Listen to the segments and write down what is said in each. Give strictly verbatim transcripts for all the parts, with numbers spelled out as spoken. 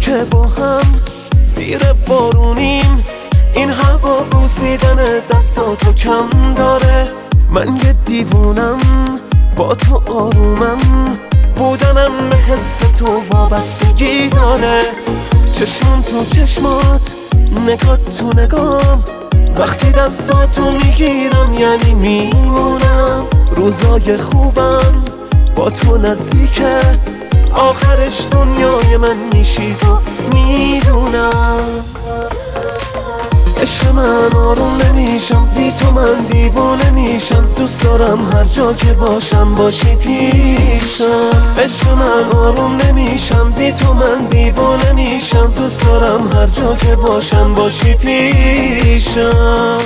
که با هم زیر بارونیم، این هوا بوسیدن دستاتو کم داره. من یه دیوونم با تو آرومم، بودنم به حس تو وابستگی داره. چشمم تو چشمات، نگاه تو نگام، وقتی دستاتو میگیرم یعنی میمونم. روزای خوبم با تو نزدیکه، آخرش دنیای من میشی تو میدونم. عشق من آروم نمیشم بی تو، من دیوانه میشم. دوست دارم هر جا که باشم باشی پیشم. عشق من آروم نمیشم بی تو، من دیوانه میشم. دوست دارم هر جا که باشم باشی پیشم.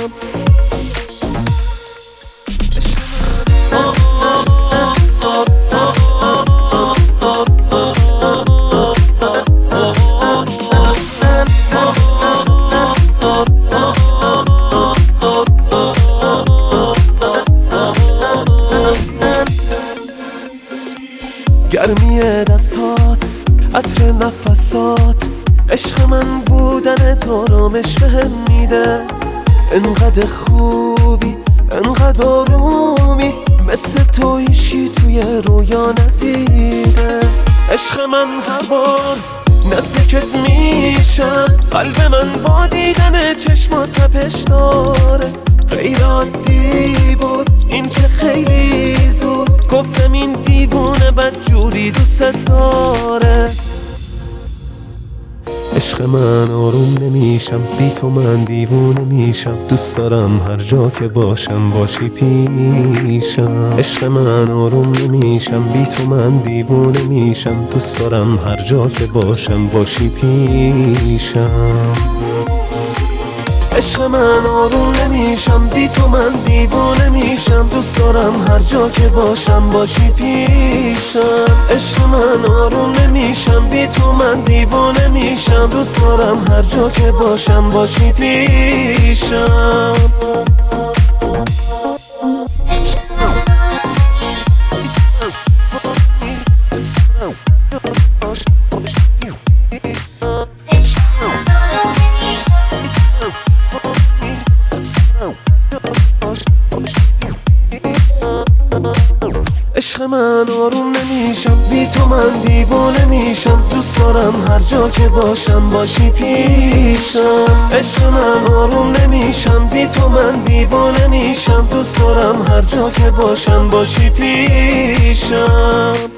گرمی دستات، عطر نفسات، عشق من بودن تو آرامش بهم میده. انقدر خوبی، انقدر آرومی، مثل تو هیچی توی رویا ندیده. عشق من هر بار نزدیکت میشم، قلب من با دیدن چشمات تپش داره. غیر عادی بود این که خیلی زود گفتم این دیوونه بدجوری دوست داره. عشق من آروم نمیشم بی تو، من دیوونه میشم. دوست دارم هر جا که باشم باشی پیشم. عشق من آروم نمیشم بی تو، من دیوونه میشم. دوست دارم هر جا که باشم باشی پیشم. عشق من آروم نمیشم بی تو، من دیوانه میشم. دوست دارم هر جا که باشم باشی پیشم. عشق من آروم نمیشم بی تو، من دیوانه میشم. دوست دارم هر جا که باشم باشی پیشم. عشق من آروم نمیشم بی تو، من دیوانه میشم. دوست دارم هر جا که باشم باشی پیشم. عشق من آروم نمیشم بی تو، من دیوانه میشم. دوست دارم هر جا که باشم باشی پیشم.